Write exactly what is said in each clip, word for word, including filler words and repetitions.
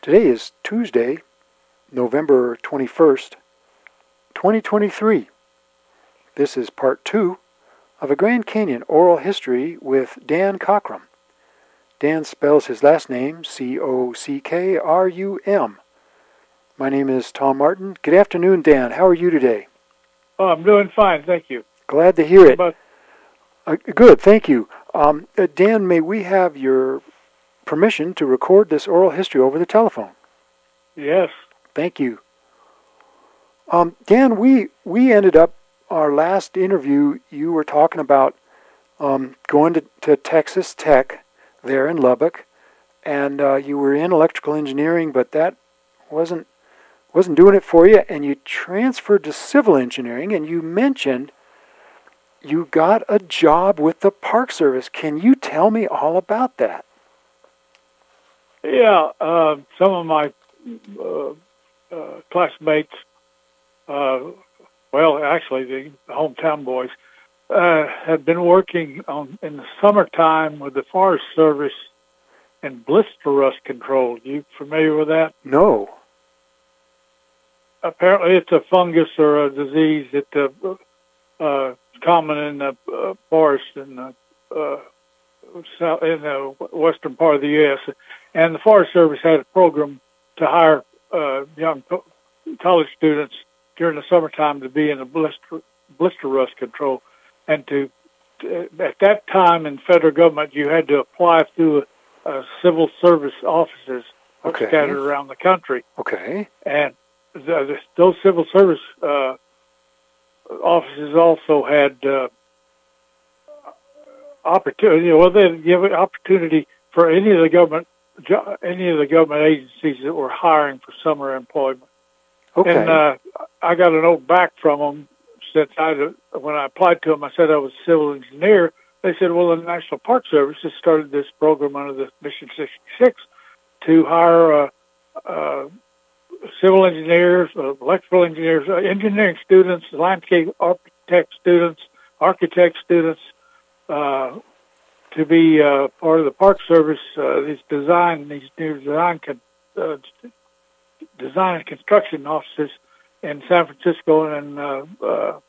Today is Tuesday, November twenty-first, twenty twenty-three. This is part two of a Grand Canyon oral history with Dan Cockrum. Dan spells his last name C O C K R U M. My name is Tom Martin. Good afternoon, Dan. How are you today? Oh, I'm doing fine, thank you. Glad to hear it. But, uh, good, thank you. Um, uh, Dan, may we have your permission to record this oral history over the telephone? yes. Thank you. Um, Dan, we, we ended up, our last interview, you were talking about um, going to, to Texas Tech there in Lubbock, and uh, you were in electrical engineering, but that wasn't wasn't doing it for you, and you transferred to civil engineering, and you mentioned you got a job with the Park Service. Can you tell me all about that? Yeah, uh, some of my uh, uh, classmates, uh, well, actually the hometown boys, uh, had been working on in the summertime with the Forest Service in blister rust control. You familiar with that? No. Apparently, it's a fungus or a disease that uh, uh, is common in the uh, forest in the uh, south, in the western part of the U S And the Forest Service had a program to hire uh, young co- college students during the summertime to be in the blister blister rust control. And to, to at that time in federal government, you had to apply through uh, civil service offices Okay. scattered around the country. Okay. And the, the, those civil service uh, offices also had uh, opportunity. Well, they give an opportunity for any of the government, any of the government agencies that were hiring for summer employment. Okay. And uh, I got a note back from them since I, when I applied to them, I said I was a civil engineer. They said, well, the National Park Service has started this program under the Mission sixty-six to hire uh, uh, civil engineers, uh, electrical engineers, uh, engineering students, landscape architect students, architect students, uh, to be uh, part of the Park Service. Uh, these design, these new design, con- uh, design and construction offices in San Francisco, and uh, uh,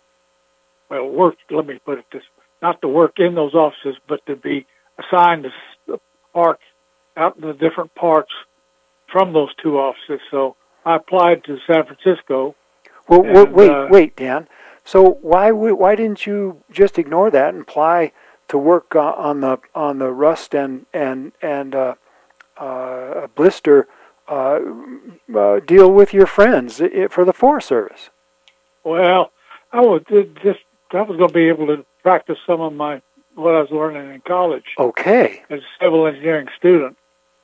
well, work. Let me put it this: not to work in those offices, but to be assigned to the park out in the different parks from those two offices. So I applied to San Francisco. Well, and, wait, uh, wait, Dan. So why why didn't you just ignore that and apply to work uh, on the on the rust and and and uh, uh, blister uh, uh, deal with your friends for the Forest Service? Well, I was just I was going to be able to practice some of my what I was learning in college Okay. as a civil engineering student.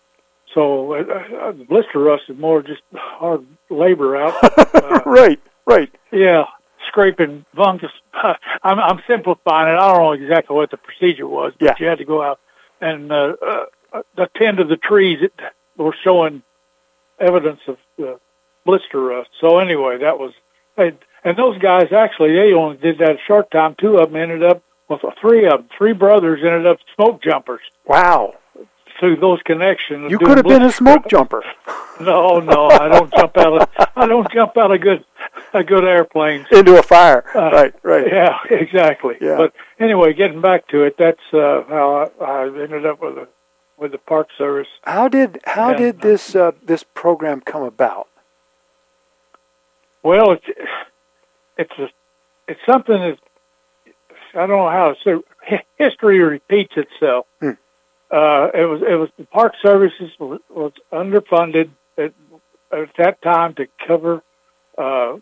So uh, the blister rust is more just hard labor out. Uh, right, right. yeah, scraping fungus. I'm, I'm simplifying it. I don't know exactly what the procedure was, but Yeah. you had to go out and uh, uh, attend to the trees that were showing evidence of uh, blister rust. So anyway, that was, and those guys actually, they only did that a short time. Two of them ended up, well, three of them, three brothers ended up smoke jumpers. Wow. Through those connections. You could have been a smoke jumper. No, no, I don't jump out of I don't jump out of good a good airplanes Into a fire. Uh, right, right. Yeah, exactly. Yeah. But anyway, getting back to it, that's uh, how I, I ended up with the with the Park Service. How did how And, did this uh, this program come about? Well, it's it's a, it's something that I don't know how to say. History repeats itself. Hmm. Uh, it was it was the Park Services was, was underfunded at, at that time to cover uh,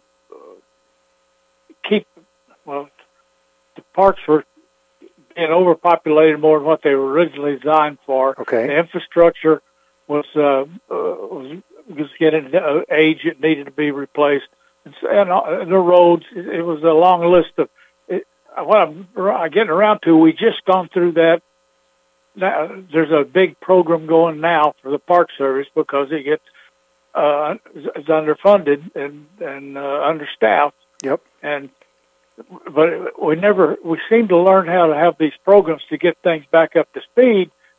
keep well the parks were being overpopulated more than what they were originally designed for. Okay. The infrastructure was uh, uh, was, was getting to age; it needed to be replaced, and, so, and, uh, and the roads. It, it was a long list of it, what I'm getting around to. We just gone through that. Now, there's a big program going now for the Park Service because it gets uh, is underfunded and and uh, understaffed. Yep. And but we never we seem to learn how to have these programs to get things back up to speed.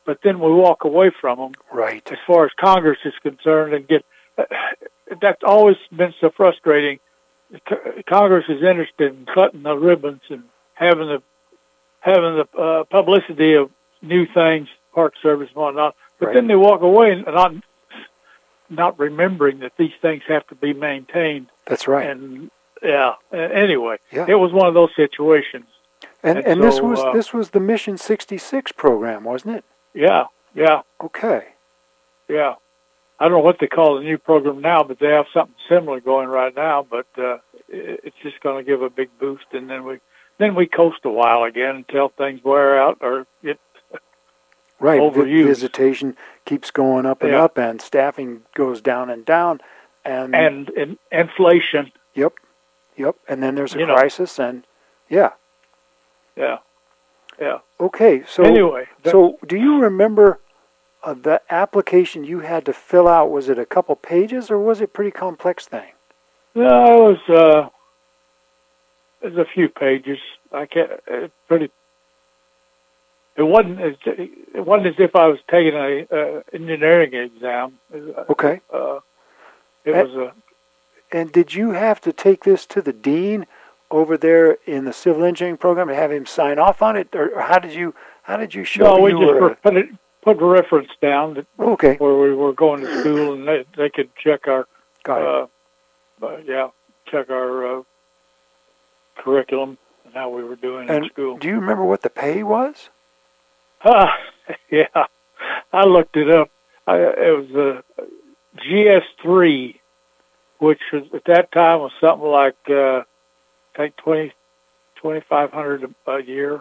but then we walk away from them. Right. As far as Congress is concerned, and get uh, that's always been so frustrating. Congress is interested in cutting the ribbons and having the having the uh, publicity of new things, Park Service and whatnot, but right. then they walk away and not not remembering that these things have to be maintained. That's right. And yeah, anyway, yeah. it was one of those situations. And and, and so, this was uh, this was the Mission sixty-six program, wasn't it? Yeah, yeah. Okay. Yeah. I don't know what they call the new program now, but they have something similar going right now. But uh, it's just going to give a big boost, and then we then we coast a while again until things wear out or get right. overused. Visitation keeps going up and yeah. up, and staffing goes down and down, and and, and inflation. Yep, yep. And then there's a you crisis, know. and yeah, yeah, yeah. Okay, so anyway, so do you remember? Uh, the application you had to fill out, was it a couple pages or was it a pretty complex thing? No, it was, uh, it was a few pages. I can't, it pretty, it wasn't, as, it wasn't as if I was taking a uh, engineering exam. Okay. Uh, it and, was a. And did you have to take this to the dean over there in the civil engineering program to have him sign off on it, or, or how did you, how did you show? No, we you just were, put it. Put a reference down that okay. where we were going to school, and they, they could check our, Got it. Uh, uh, yeah, check our uh, curriculum and how we were doing and in school. Do you remember what the pay was? Uh, yeah, I looked it up. I, it was a G S three, which was, at that time was something like uh, I think twenty twenty five hundred a, a year.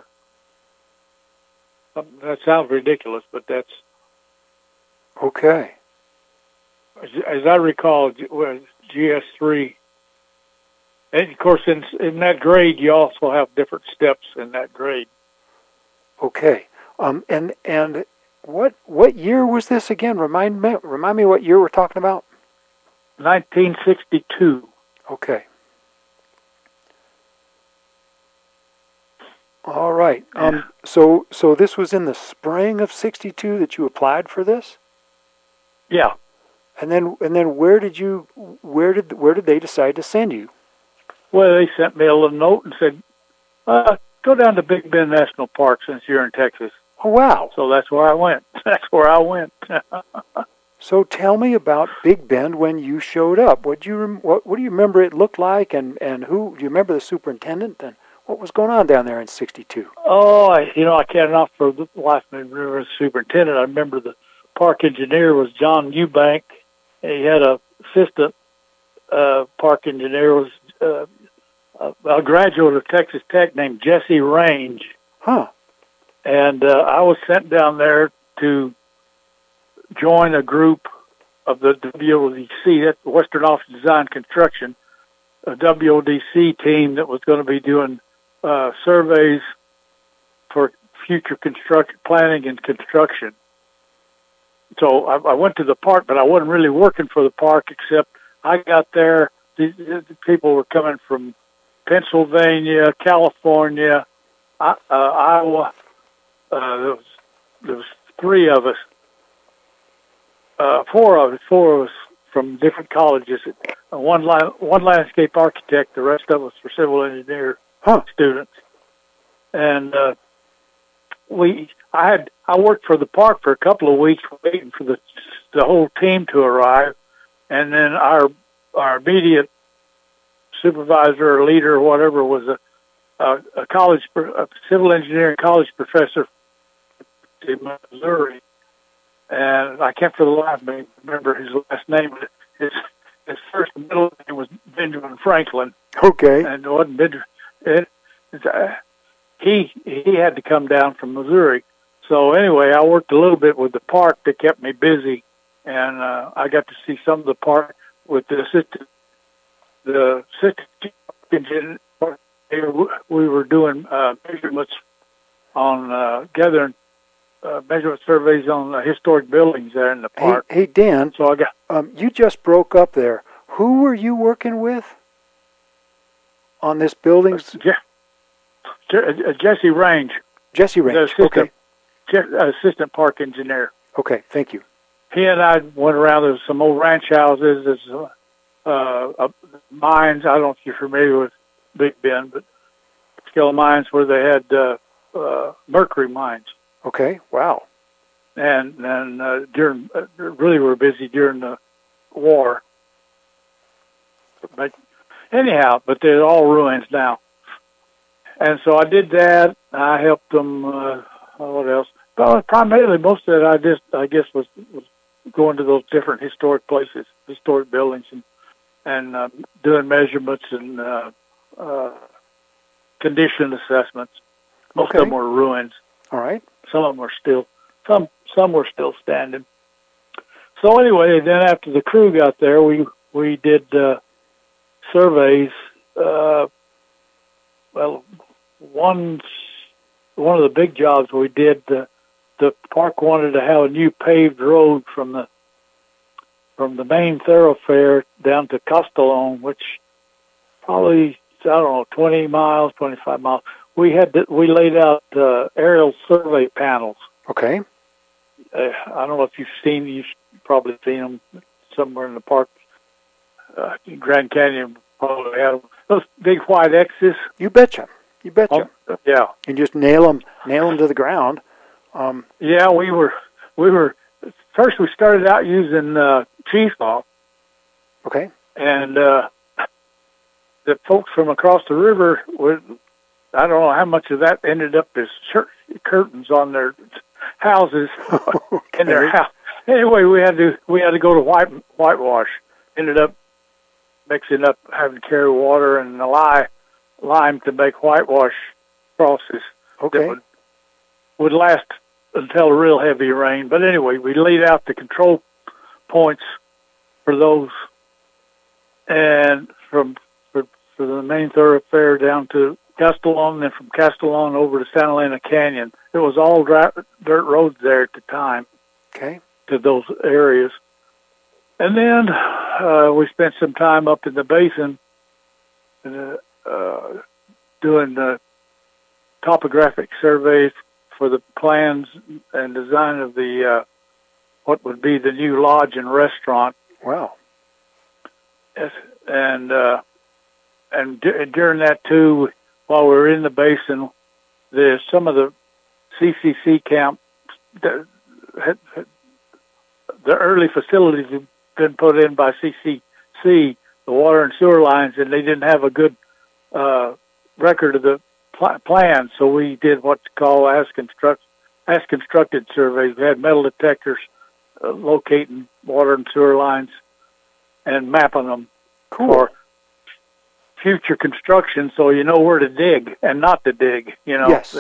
That sounds ridiculous, but that's okay. As, as I recall, was G S three, and of course, in in that grade, you also have different steps in that grade. Okay, um, and and what what year was this again? Remind me, remind me what year we're talking about. nineteen sixty-two. Okay. All right. Um, so, so this was in the spring of sixty-two that you applied for this? Yeah. And then, and then, where did you, where did, where did they decide to send you? Well, they sent me a little note and said, uh, "Go down to Big Bend National Park since you're in Texas." Oh, wow! So that's where I went. That's where I went. So tell me about Big Bend when you showed up. What do you, rem- what, what do you remember it looked like, and and who do you remember the superintendent and what was going on down there in sixty-two? Oh, I, you know, I can't enough for the life of me remember the superintendent. I remember the park engineer was John Eubank. He had a assistant uh, park engineer was uh, a, a graduate of Texas Tech named Jesse Range. Huh. And uh, I was sent down there to join a group of the W O D C, that's the Western Office of Design Construction, a W O D C team that was going to be doing uh, surveys for future construction planning and construction. So I, I went to the park, but I wasn't really working for the park, except I got there. These, these people were coming from Pennsylvania, California, uh, Iowa. Uh, there was there was three of us, uh, four of us, four of us from different colleges. Uh, one line, one landscape architect, the rest of us were civil engineer huh. students, and uh, we. I had I worked for the park for a couple of weeks, waiting for the the whole team to arrive, and then our our immediate supervisor or leader or whatever was a a, a college a civil engineering college professor in Missouri, and I can't for the life of me remember his last name. But his his first and middle name was Benjamin Franklin. Okay. And it wasn't Benjamin. It, it, uh, he he had to come down from Missouri. So anyway, I worked a little bit with the park that kept me busy, and uh, I got to see some of the park with the assistant, the assistant engineer. We were doing uh, measurements on uh, gathering uh, measurement surveys on the historic buildings there in the park. Hey, hey Dan. So I got. Um, you just broke up there. Who were you working with on this building's? Uh, Je- Je- Jesse Range. Jesse Range. Okay. assistant park engineer. Okay, thank you. He and I went around. There's some old ranch houses. There's uh, uh, mines. I don't know if you're familiar with Big Bend, but scale mines where they had uh, uh, mercury mines. Okay, wow. And and uh, during uh, really were busy during the war. But anyhow, but they're all ruins now. And so I did that. I helped them. Uh, what else? Well, primarily, most of it I just I guess was, was going to those different historic places, historic buildings, and and uh, doing measurements and uh, uh, condition assessments. Most okay. of them were ruins. All right. Some of them were still some some were still standing. So anyway, then after the crew got there, we we did uh, surveys. Uh, well, one one of the big jobs we did. Uh, the park wanted to have a new paved road from the from the main thoroughfare down to Castellon, which probably I don't know twenty miles, twenty-five miles. We had to, we laid out uh, aerial survey panels. Okay. Uh, I don't know if you've seen, you've probably seen them somewhere in the park. Uh, Grand Canyon probably had them. Those big white X's. You betcha. You betcha. Oh, yeah. You just nail them, nail them to the ground. Um, yeah, we were, we were, first we started out using uh, cheese cloth. Okay. And uh, the folks from across the river would, I don't know how much of that ended up as shirt curtains on their houses, okay. in their house. Anyway, we had to we had to go to white whitewash. Ended up mixing up, having to carry water and the lime, lime to make whitewash crosses. Okay. That would, would last until a real heavy rain. But anyway, we laid out the control points for those, and from for, for the main thoroughfare down to Castellon, and then from Castellon over to Santa Elena Canyon. It was all dry, dirt roads there at the time. Okay. To those areas. And then uh, we spent some time up in the basin uh, uh, doing the topographic surveys for the plans and design of the uh, what would be the new lodge and restaurant. Wow. Yes, and uh, and d- during that too, while we were in the basin, there's some of the C C C camp that had, had, the early facilities had been put in by C C C, the water and sewer lines, and they didn't have a good uh, record of the pl- plan. So we did what's called as construct as constructed surveys. We had metal detectors uh, locating water and sewer lines and mapping them cool. for future construction, so you know where to dig and not to dig. You know. Yes.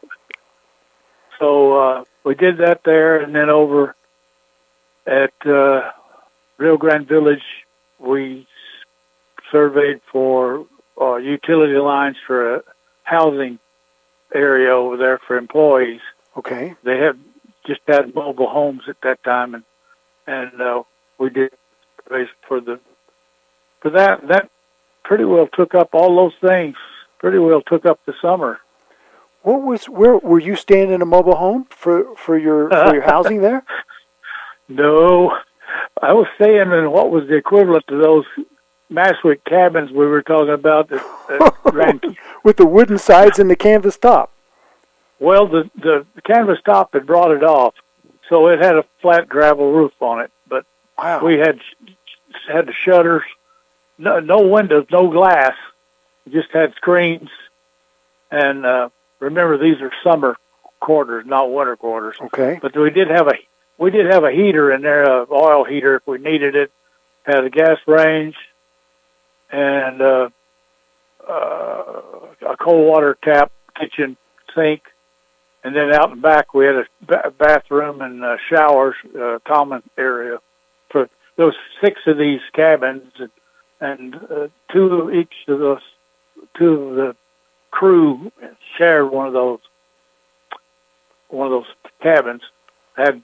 So uh, we did that there, and then over at uh, Rio Grande Village, we surveyed for uh, utility lines for a housing area over there for employees. Okay. They had just had mobile homes at that time, and and uh, we did surveys for the for that. That pretty well took up all those things. Pretty well took up the summer. What was where were you staying in a mobile home for for your for your housing there? No, I was staying in what was the equivalent to those Maswick cabins we were talking about. That, that ran, with the wooden sides and the canvas top. Well, the, the the canvas top had brought it off, so it had a flat gravel roof on it. But wow. we had had the shutters, no, no windows, no glass. We just had screens, and uh, remember these are summer quarters, not winter quarters. Okay. But we did have a we did have a heater in there, a oil heater if we needed it. Had a gas range, and uh, uh, a cold water tap, kitchen sink. And then out in back, we had a ba- bathroom and uh, showers, uh, common area for those six of these cabins, and, and uh, two of each of those, two of the crew shared one of those, one of those cabins. Had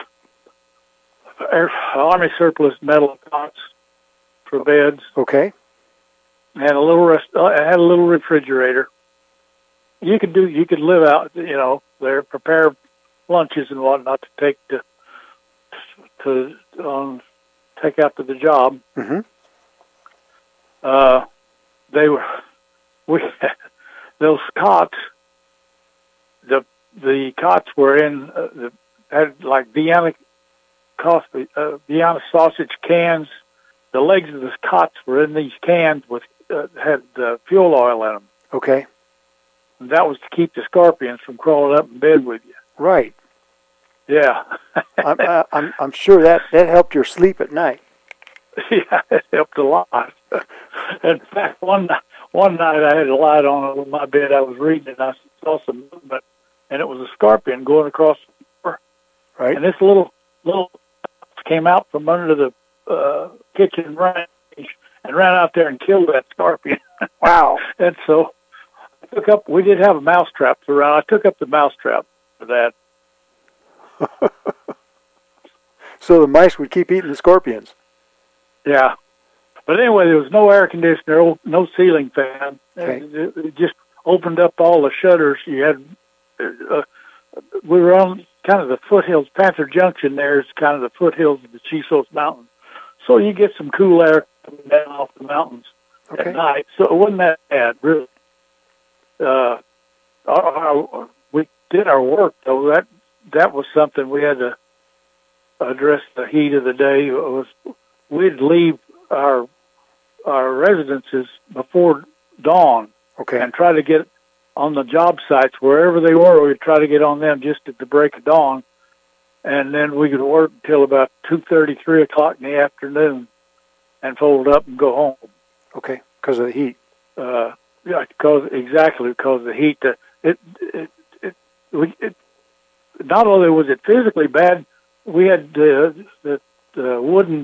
air, Army surplus metal cots for beds. Okay. And a little rest, uh, had a little refrigerator. You could do, you could live out, you know, there, prepare lunches and whatnot to take to to um, take out to the job. Mm-hmm. Uh, they were we those cots. The the cots were in uh, the had like Vienna coffee, uh, Vienna sausage cans. The legs of the cots were in these cans with uh, had uh, fuel oil in them. Okay. And that was to keep the scorpions from crawling up in bed with you. Right. Yeah. I'm, uh, I'm I'm sure that that helped your sleep at night. Yeah, it helped a lot. In fact, one one night I had a light on my bed. I was reading and I saw some movement, and it was a scorpion going across the floor. Right. And this little little came out from under the uh, kitchen range and ran out there and killed that scorpion. Wow. And so I took up, we did have a mouse trap around. I took up the mouse trap for that. So the mice would keep eating the scorpions. Yeah. But anyway, there was no air conditioner, no ceiling fan. Okay. It, it just opened up all the shutters. You had, uh, we were on kind of the foothills. Panther Junction there is kind of the foothills of the Chisos Mountains. So you get some cool air coming down off the mountains Okay. at night. So it wasn't that bad, really. Uh, our, our, we did our work, though. That that was something we had to address. The heat of the day it was we'd leave our our residences before dawn Okay. and try to get on the job sites wherever they were. We'd try to get on them just at the break of dawn, and then we could work until about two thirty, three o'clock in the afternoon, and fold up and go home. Okay. Because of the heat. Uh, yeah, because exactly because of the heat. Uh, it it it, we, it not only was it physically bad, we had uh, the the wooden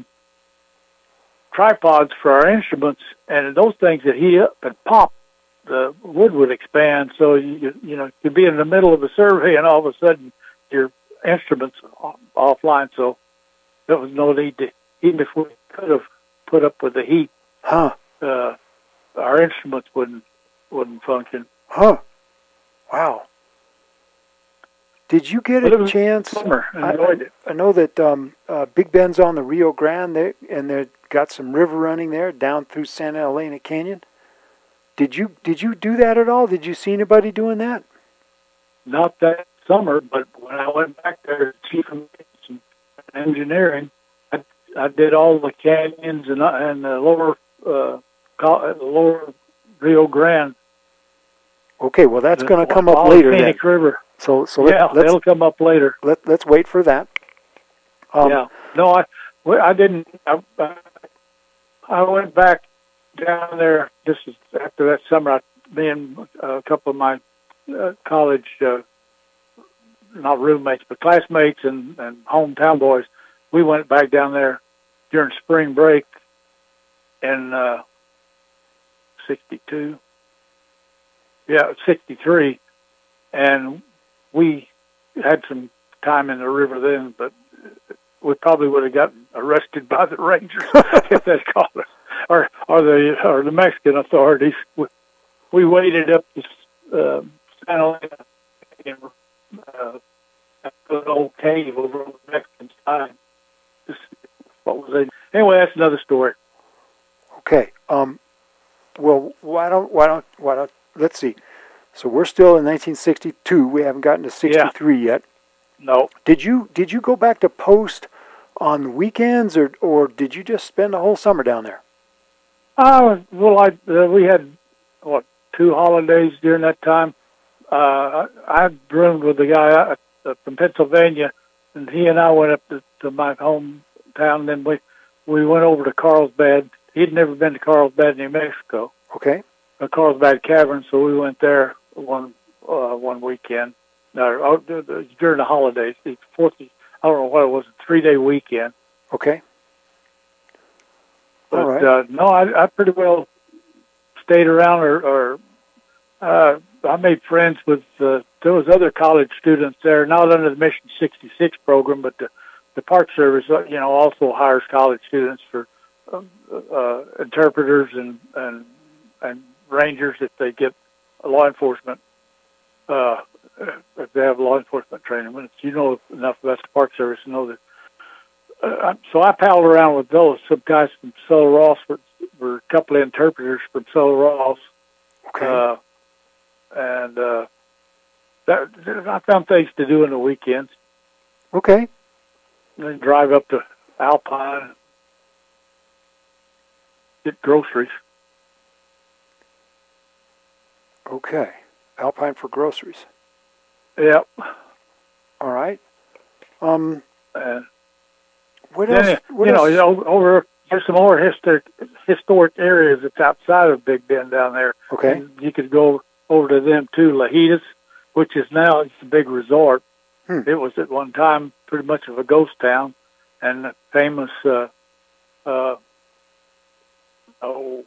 tripods for our instruments, and those things that heat up and pop, the wood would expand. So you you know you'd be in the middle of a survey, and all of a sudden your instruments off, offline. So there was no need to, even if we could have put up with the heat. Huh. Uh, our instruments wouldn't wouldn't function. Huh. Wow. Did you get But it a was chance? Summer, I, enjoyed it. I know that um, uh, Big Bend's on the Rio Grande, there, and they've got some river running there down through Santa Elena Canyon. Did you did you do that at all? Did you see anybody doing that? Not that summer, but when I went back there, chief of engineering, I, I did all the canyons and and the lower uh, the lower Rio Grande. Okay, well that's the, going to come up all later. The Then. Phoenix River. So so yeah, let, let's it'll come up later. let let's wait for that. Um, yeah, no, I well, I didn't. I, I went back down there just after that summer. I, me and a couple of my uh, college, uh, not roommates, but classmates and, and hometown boys, we went back down there during spring break in uh, sixty-two. Yeah, sixty-three. And we had some time in the river then, but we probably would have gotten arrested by the rangers if they'd caught us, or or the or the Mexican authorities. We, we waded up this uh, Santa Elena in uh, a good old cave over on the Mexican side. Just, what was it? Anyway, that's another story. Okay. Um. Well, why don't why don't why don't let's see. So we're still in nineteen sixty-two. We haven't gotten to sixty-three yeah. yet. No. Did you did you go back to post on weekends, or or did you just spend the whole summer down there? Uh, well, I uh, we had what two holidays during that time. Uh, I, I roomed with a guy uh, from Pennsylvania, and he and I went up to, to my hometown. And then we we went over to Carlsbad. He'd never been to Carlsbad, New Mexico. Okay. Uh, Carlsbad Cavern, so we went there one uh, one weekend. No, during the holidays, the fourth. I don't know what it was, a three-day weekend. Okay. But, all right. Uh, no, I, I pretty well stayed around, or, or uh, I made friends with. Uh, there was other college students there, not under the Mission sixty-six program, but the the Park Service, you know, also hires college students for uh, uh, interpreters and and and rangers if they get law enforcement uh, if they have law enforcement training. But you know enough about the Park Service to know that. Uh, so I paddled around with those. Some guys from Sullah Ross were, were a couple of interpreters from Sullah Ross. Okay. Uh, and uh, that, I found things to do in the weekends. Okay. And then drive up to Alpine, get groceries. Okay. Alpine for groceries. Yep. All right. Um. And What then, else? What you know, else? you know, over there's some more historic historic areas that's outside of Big Bend down there. Okay. And you could go over to them too. Lajitas, which is now it's a big resort. Hmm. It was at one time pretty much of a ghost town, and the famous uh, uh, oh,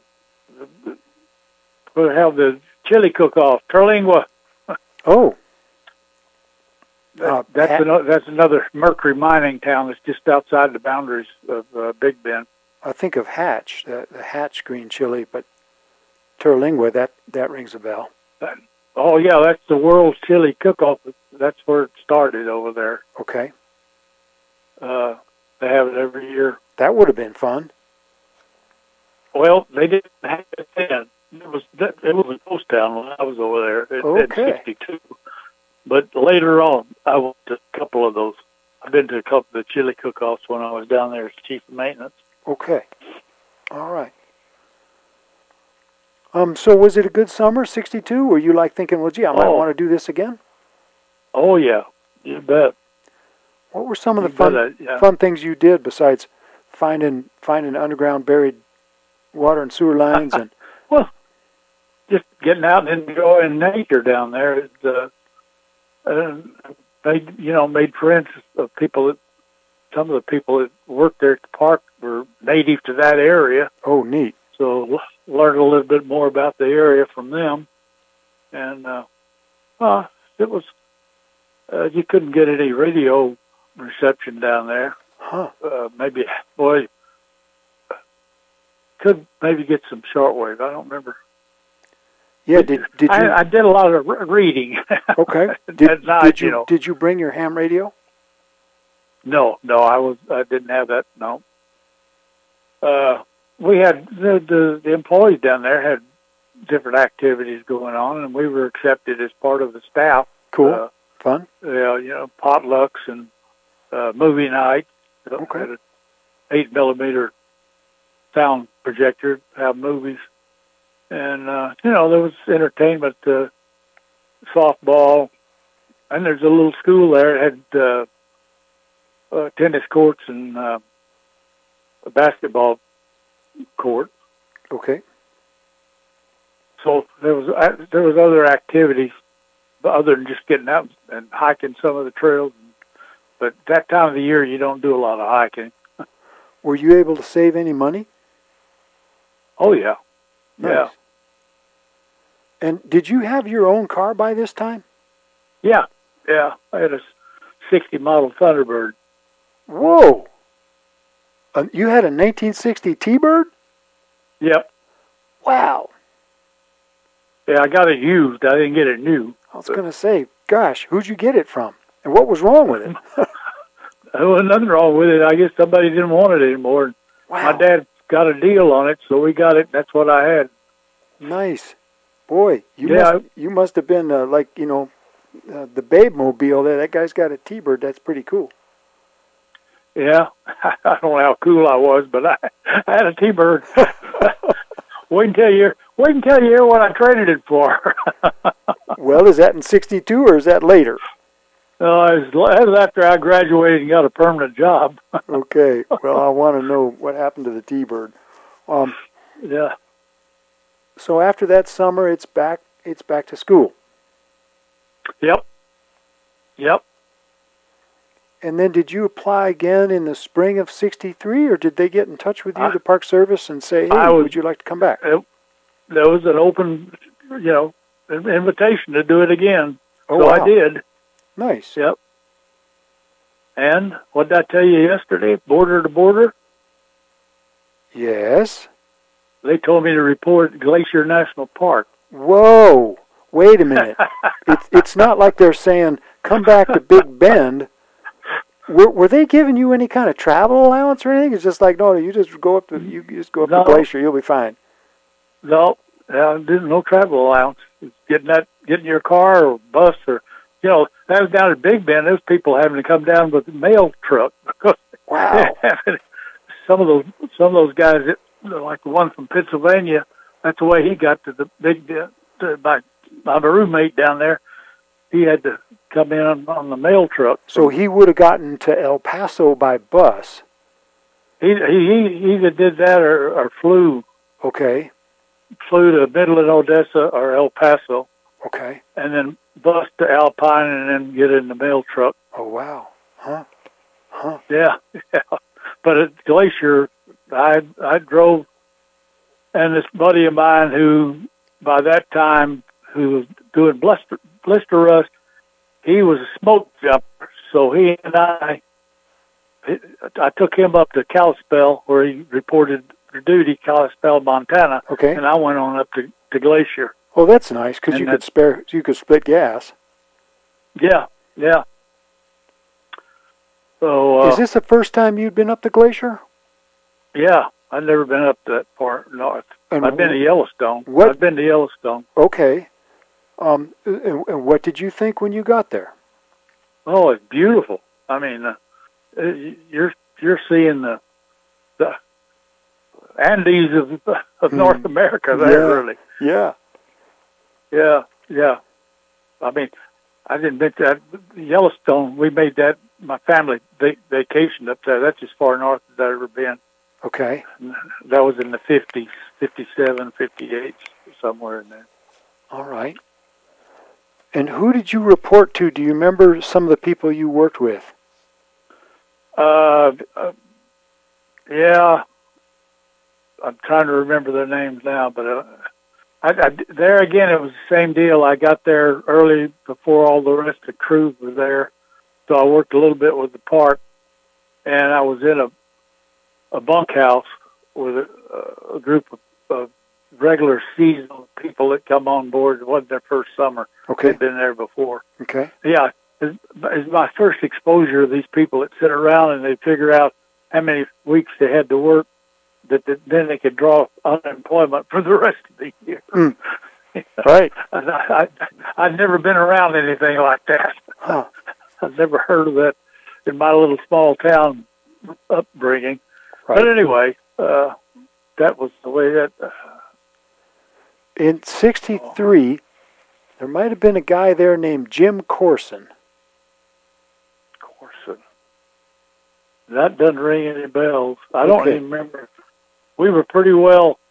we have the chili cook-off, Terlingua. Oh. That, Uh, that's Hat- another that's another mercury mining town that's just outside the boundaries of uh, Big Bend. I think of Hatch, the, the Hatch green chili, but Terlingua, that, that rings a bell. That, oh yeah, that's the world's chili cook-off. That's where it started over there. Okay. Uh, they have it every year. That would have been fun. Well, they didn't have it then. It was it was a ghost town when I was over there in, Okay. in sixty-two. But later on, I went to a couple of those. I've been to a couple of the chili cook-offs when I was down there as chief of maintenance. Okay. All right. Um. So was it a good summer, sixty-two? Were you like thinking, well, gee, I might Oh. want to do this again? Oh yeah, you bet. What were some of the You fun bet, yeah. fun things you did besides finding finding underground buried water and sewer lines and Well, just getting out and enjoying nature down there. It's, uh, and they, you know, made friends of people that, some of the people that worked there at the park were native to that area. oh, neat. So l- learned a little bit more about the area from them. And, uh, well, it was, uh, you couldn't get any radio reception down there. Huh. Uh, maybe, boy, could maybe get some shortwave. I don't remember. Yeah. Did did you? I, I did a lot of re- reading. Okay. Did, At night, did you, you know. did you bring your ham radio? No, no, I was I didn't have that. No. Uh, we had the, the the employees down there had different activities going on, and we were accepted as part of the staff. Cool. Uh, Fun. yeah, you know, potlucks and uh, movie night. Okay. Had an eight millimeter sound projector, have movies, and uh, you know there was entertainment, uh, softball, and there's a little school there that had uh, uh, tennis courts and uh, a basketball court. Okay. So there was uh, there was other activities other than just getting out and hiking some of the trails. But that time of the year, you don't do a lot of hiking. Were you able to save any money? Oh yeah, Nice. yeah, And did you have your own car by this time? yeah, yeah. I had a sixty model Thunderbird. Whoa. Uh, you had a nineteen sixty T-Bird? Yep. Wow. Yeah, I got it used. I didn't get it new. I was going to say, gosh, who'd you get it from? And what was wrong with it? There was nothing wrong with it. I guess somebody didn't want it anymore. Wow. My dad got a deal on it, so we got it. That's what I had. Nice. Boy, you Yeah, must you must have been uh, like, you know, uh, the Babe Mobile there. That guy's got a T-Bird. That's pretty cool. Yeah, I don't know how cool I was, but I, I had a T-Bird. Wait until you wait until you hear what I traded it for. Well, is that in sixty-two or is that later? No, it was, it was after I graduated and got a permanent job. Okay. Well, I want to know what happened to the T-Bird. Um, Yeah. so after that summer, it's back. It's back to school. Yep. Yep. And then did you apply again in the spring of sixty-three, or did they get in touch with you, I- the Park Service, and say, hey, I was- would you like to come back? It, there was an open, you know, invitation to do it again. Oh, so wow. I did. Nice. Yep. And what did I tell you yesterday? Border to border, Yes. they told me to report at Glacier National Park. Whoa. wait a minute. It's it's not like they're saying, come back to Big Bend. Were, were they giving you any kind of travel allowance or anything? It's just like, no, you just go up to you just go up no, to Glacier, you'll be fine. No, uh, there's no travel allowance. It's getting that, getting your car or bus or, you know, that was down at Big Bend. There's people having to come down with a mail truck. Wow. some of those, some of those guys, that, like the one from Pennsylvania, that's the way he got to the big. Uh, to my my roommate down there, he had to come in on, on the mail truck. So he would have gotten to El Paso by bus. He he, he either did that or, or flew. Okay. Flew to Midland, Odessa, or El Paso. Okay. And then bus to Alpine, and then get in the mail truck. Oh wow. Huh. Huh. Yeah. Yeah. But at Glacier, I I drove, and this buddy of mine who, by that time, who was doing blister, blister rust, he was a smoke jumper. So he and I, I took him up to Kalispell, where he reported for duty, Kalispell, Montana. Okay. And I went on up to, to Glacier. Oh, that's nice because you could spare, you could split gas. Yeah, yeah. So uh, is this the first time you'd been up the Glacier? Yeah, I've never been up that far north. And I've been to Yellowstone. What? I've been to Yellowstone. Okay. Um, and, and what did you think when you got there? Oh, it's beautiful. I mean, uh, you're you're seeing the the Andes of of mm. North America there, yeah. really. Yeah. Yeah, yeah. I mean, I didn't think that Yellowstone. We made that my family va- vacation up there. That's as far north as I've ever been. Okay. That was in the fifties, fifty-seven, fifty-eight, somewhere in there. All right. And who did you report to? Do you remember some of the people you worked with? Uh, uh yeah. I'm trying to remember their names now, but uh, I, I, there again, it was the same deal. I got there early before all the rest of the crew was there, so I worked a little bit with the park, and I was in a a bunkhouse with a, a group of, of regular seasonal people that come on board. It wasn't their first summer. Okay. They'd been there before. Okay. Yeah, it's, it's my first exposure to these people that sit around and they figure out how many weeks they had to work, that, that then they could draw unemployment for the rest of the year. Mm. Right. I, I, I'd never been around anything like that. Huh. I've never heard of that in my little small town upbringing. Right. But anyway, uh, that was the way that... Uh, in sixty-three, oh. there might have been a guy there named Jim Corson. Corson. That doesn't ring any bells. I don't okay. even remember. We were pretty well,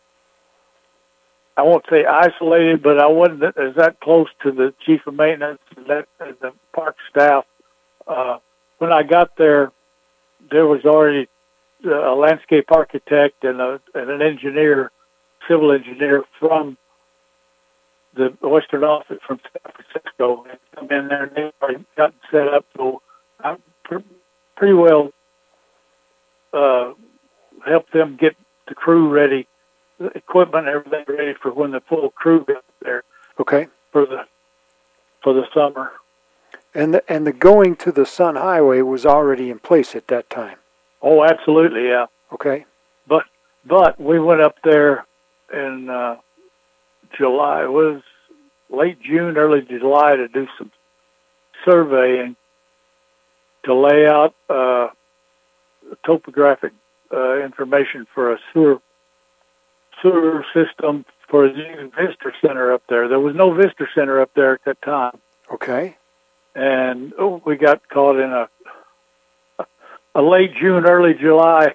I won't say isolated, but I wasn't as that close to the chief of maintenance and that, and the park staff. Uh, when I got there, there was already a landscape architect and, a, and an engineer, civil engineer from the Western office from San Francisco. They come in there and they already got set up, so I pretty well uh, helped them get the crew ready, the equipment and everything ready for when the full crew got there. Okay. For the for the summer. And the and the going to the Sun Highway was already in place at that time. Oh, absolutely, yeah. Okay. But but we went up there in uh, July. It was late June, early July to do some surveying to lay out uh, topographic uh, information for a sewer sewer system for a new visitor center up there. There was no visitor center up there at that time. Okay. And oh, we got caught in a a late June, early July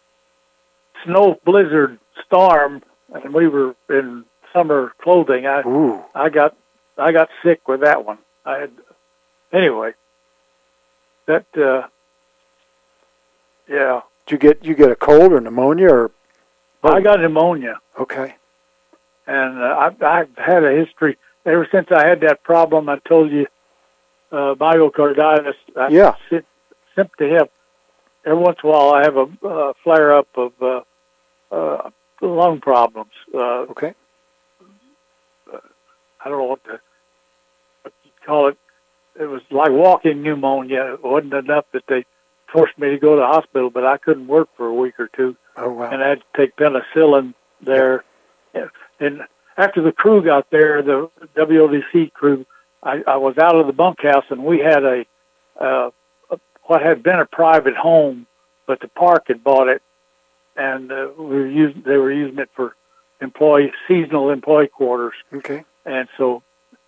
snow blizzard storm, and we were in summer clothing. I Ooh. I got I got sick with that one. I had anyway. That uh, yeah. Did you get you get a cold or pneumonia or? Both? I got pneumonia. Okay. And uh, I I've had a history ever since I had that problem. I told you, uh, myocarditis. I yeah. Simply have. Every once in a while, I have a uh, flare-up of uh, uh, lung problems. Uh, okay. I don't know what the call it, it was like walking pneumonia. It wasn't enough that they forced me to go to the hospital, but I couldn't work for a week or two. Oh, wow. And I had to take penicillin there. Yeah. And after the crew got there, the W O D C crew, I, I was out of the bunkhouse, and we had a, uh, a what had been a private home, but the park had bought it, and uh, we were using, they were using it for employee seasonal employee quarters. Okay. And so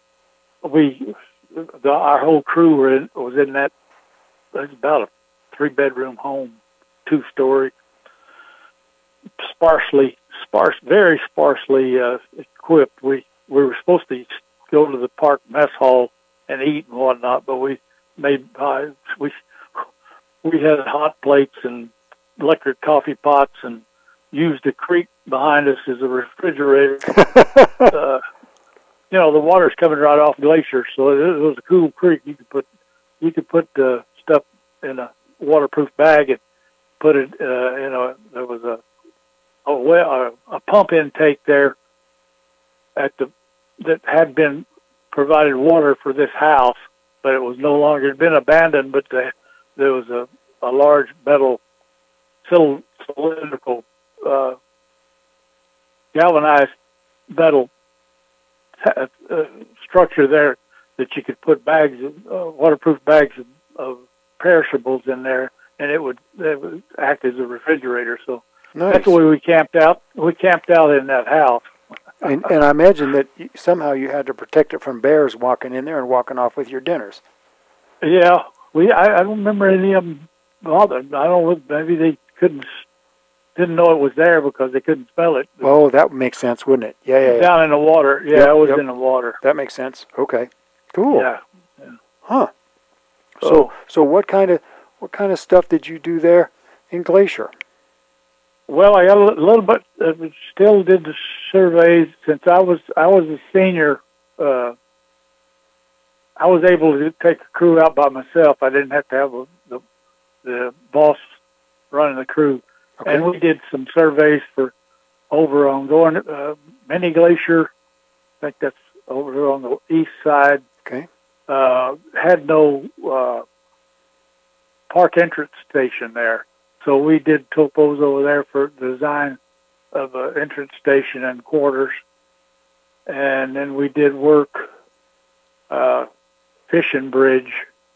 we, the, our whole crew were in, was in that. It was about a three-bedroom home, two-story, sparsely, sparse, very sparsely uh, equipped. We we were supposed to go to the park mess hall and eat and whatnot, but we made uh, we we had hot plates and electric coffee pots and used the creek behind us as a refrigerator. uh, you know, the water's coming right off glacier, so it was a cool creek. You could put you could put uh, stuff in a waterproof bag and put it. Uh, you know, there was a a, well, a a pump intake there at the that had been provided water for this house, but it was no longer, it had been abandoned, but the, there was a, a large metal cylindrical uh, galvanized metal uh, uh, structure there that you could put bags of, uh, waterproof bags of, of perishables in there, and it would, it would act as a refrigerator. So nice. That's the way we camped out. We camped out in that house. And, and I imagine that you, somehow you had to protect it from bears walking in there and walking off with your dinners. Yeah, we. I, I don't remember any of them bothered. I don't know. Maybe they couldn't, didn't know it was there because they couldn't smell it. Oh, that would make sense, wouldn't it? Yeah, yeah. yeah. Down in the water. Yeah, yep, it was yep. in the water. That makes sense. Okay, cool. Yeah. yeah. Huh. So, so, so what kind of what kind of stuff did you do there in Glacier? Well, I got a little bit. Uh, still did the surveys since I was I was a senior. Uh, I was able to take a crew out by myself. I didn't have to have a, the the boss running the crew, okay. And we did some surveys for over on going uh, Mini Glacier. I think that's over on the east side. Okay. Uh, had no uh, park entrance station there. So we did topos over there for design of an entrance station and quarters. And then we did work uh, fishing bridge,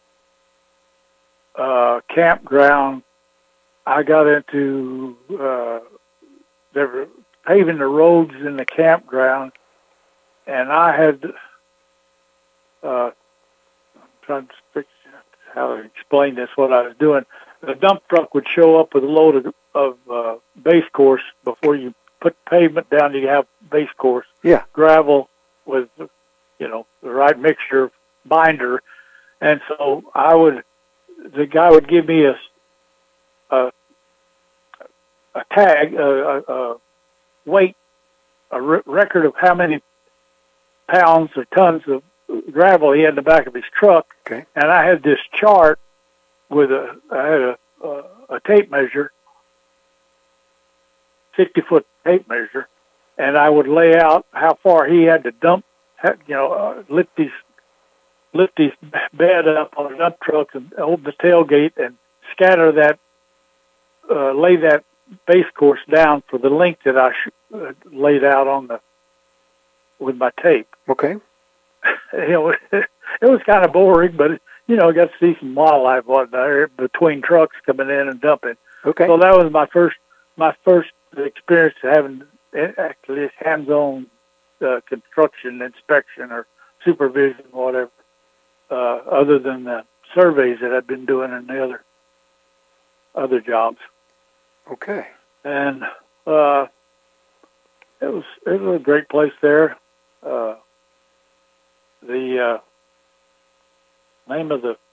uh, campground. I got into uh, they were paving the roads in the campground, and I had uh, I'm trying to fix how to explain this, what I was doing. The dump truck would show up with a load of, of uh, base course. Before you put pavement down, you have base course. Yeah. Gravel with, you know, the right mixture of binder. And so I would, the guy would give me a, a, a tag, a, a, a weight, a re- record of how many pounds or tons of gravel he had in the back of his truck. Okay. And I had this chart with a, I had a, a, a tape measure, fifty foot tape measure, and I would lay out how far he had to dump, you know, uh, lift his, lift his bed up on a dump truck and open the tailgate and scatter that, uh, lay that base course down for the length that I sh- uh, laid out on the, with my tape. Okay. You know, it was kind of boring, but you know, I got to see some wildlife wasn't there between trucks coming in and dumping. Okay. So that was my first, my first experience having actually hands-on uh, construction inspection or supervision, whatever, uh, other than the surveys that I'd been doing in the other other jobs. Okay. And uh, it was it was a great place there. Uh, the uh, name of the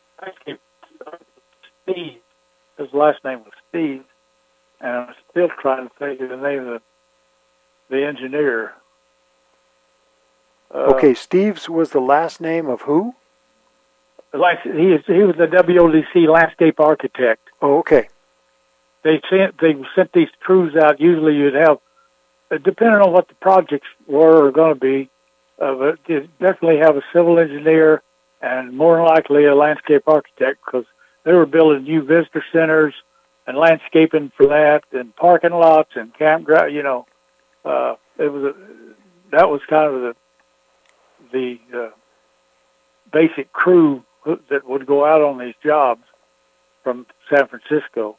Steve, his last name was Steve, and I'm still trying to think of the name of the, the engineer. Uh, okay, Steve's was the last name of who? Like he is, he was the W O D C landscape architect. Oh, okay. They sent they sent these crews out. Usually, you'd have, depending on what the projects were or going to be, uh, but you definitely have a civil engineer and more than likely a landscape architect, because they were building new visitor centers and landscaping for that, and parking lots and campground. You know, uh, it was a, that was kind of the the uh, basic crew that would go out on these jobs from San Francisco.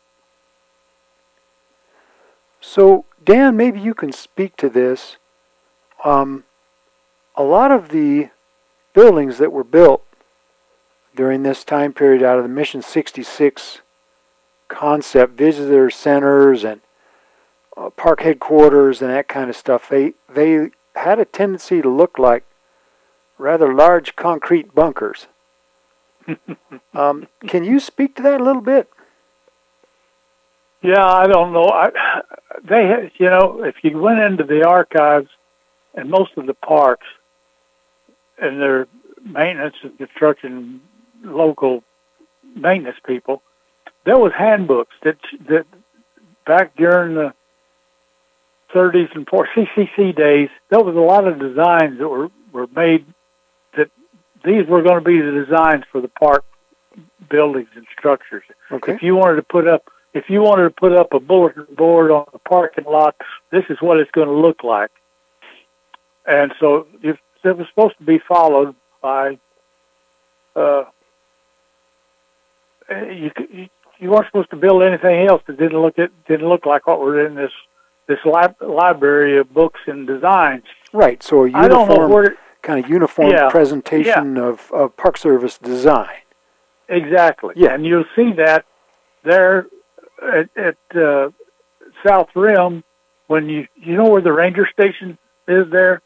So, Dan, maybe you can speak to this. Um, a lot of the buildings that were built during this time period out of the Mission sixty-six concept, visitor centers and uh, park headquarters and that kind of stuff, they, they had a tendency to look like rather large concrete bunkers. um, can you speak to that a little bit? Yeah, I don't know. I, they, had, you know, if you went into the archives and most of the parks and their maintenance and construction local maintenance people, there was handbooks that that back during the thirties and forties C C C days, there was a lot of designs that were, were made that these were going to be the designs for the park buildings and structures. Okay. If you wanted to put up If you wanted to put up a bulletin board on the parking lot, this is what it's going to look like. And so if it was supposed to be followed by, uh, you, you you weren't supposed to build anything else that didn't look at didn't look like what were in this this lib- library of books and designs. Right. So a I don't know uniform where, kind of uniform yeah, presentation yeah. of, of Park Service design. Exactly. Yeah. And you'll see that there at, at uh, South Rim, when you you know where the ranger station is there.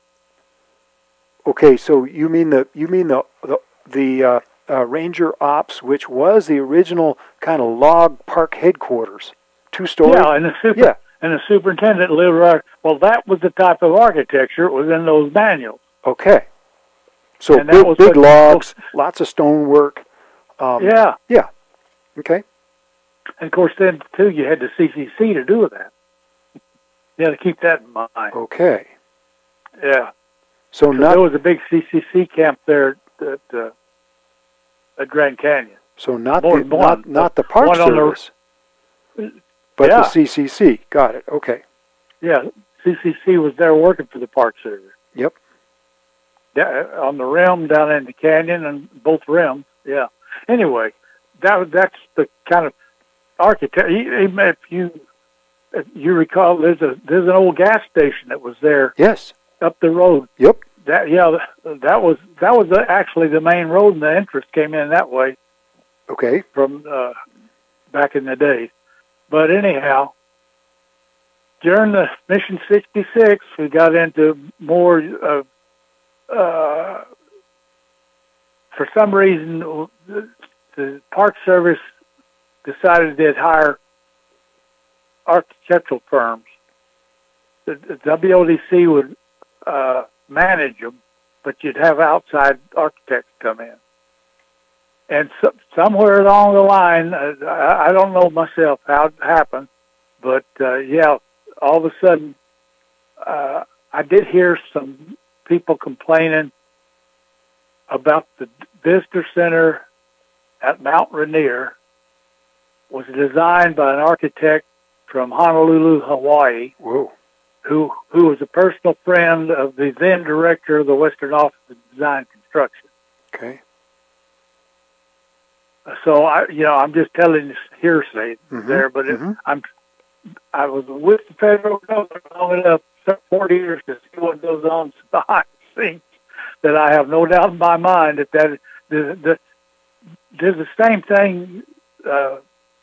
Okay, so you mean the you mean the the, the uh, uh, Ranger Ops, which was the original kind of log park headquarters, two story. Yeah, and the super, yeah, and the superintendent lived right. Well, that was the type of architecture it was in those manuals. Okay, so And that big was big what- logs, lots of stonework. Um, Yeah, yeah. Okay. and of course then too you had the C C C to do that. You had to keep that in mind. Okay. Yeah. So So not there was a big C C C camp there at uh, at Grand Canyon. so not more the than not one. not the Park One on the- Service, but Yeah. the C C C. Got it. Okay. Yeah, C C C was there working for the Park Service. Yep. Yeah, on the rim down in the canyon and both rims. Yeah. Anyway, that that's the kind of architect. Even if you if you recall, there's a there's an old gas station that was there Yes. up the road. Yep. That yeah, that was that was actually the main road, and the entrance came in that way Okay. from uh, back in the day. But anyhow, during the Mission sixty-six, we got into more of, uh, for some reason, the, the Park Service decided they'd hire architectural firms. The, the W O D C would uh, manage them, but you'd have outside architects come in. And so, somewhere along the line, uh, I, I don't know myself how it happened, but uh, yeah, all of a sudden, uh, I did hear some people complaining about the visitor center at Mount Rainier was designed by an architect from Honolulu, Hawaii, Whoa. who who was a personal friend of the then director of the Western Office of Design Construction. Okay. So I, you know, I'm just telling you hearsay Mhm, there, but it, mhm. I'm, I was with the federal government long enough, forty years, to see what goes on behind the scenes, that I have no doubt in my mind that that the the there's the same thing, uh,